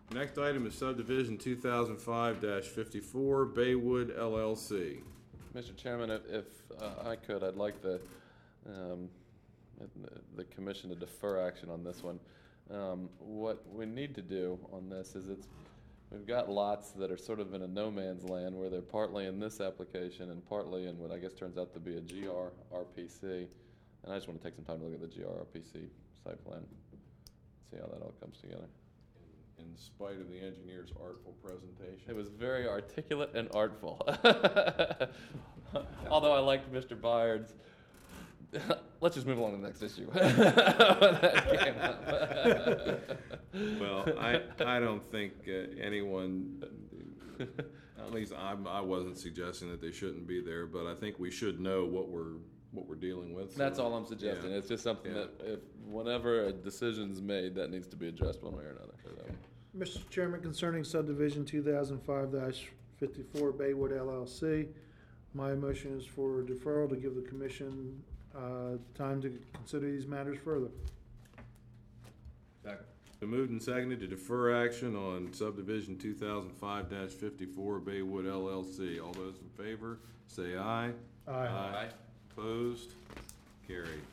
Next item is subdivision 2005-54, Baywood LLC. Mr. Chairman, if I could, I'd like the commission to defer action on this one. What we need to do on this is we've got lots that are sort of in a no man's land where they're partly in this application and partly in what I guess turns out to be a GRRPC. And I just want to take some time to look at the GRRPC site plan, see how that all comes together. In spite of the engineer's artful presentation. It was very articulate and artful. Although I liked Mr. Byard's. Let's just move along to the next issue. That came up. Well, I don't think anyone, at least I wasn't suggesting that they shouldn't be there, but I think we should know what we're dealing with. That's all I'm suggesting. Yeah. It's just something that whenever a decision's made, that needs to be addressed one way or another. Okay. Mr. Chairman, concerning subdivision 2005-54 Baywood LLC, my motion is for deferral to give the commission time to consider these matters further. Second. Been moved and seconded to defer action on subdivision 2005-54 Baywood LLC. All those in favor, say aye. Aye. Opposed? Carried.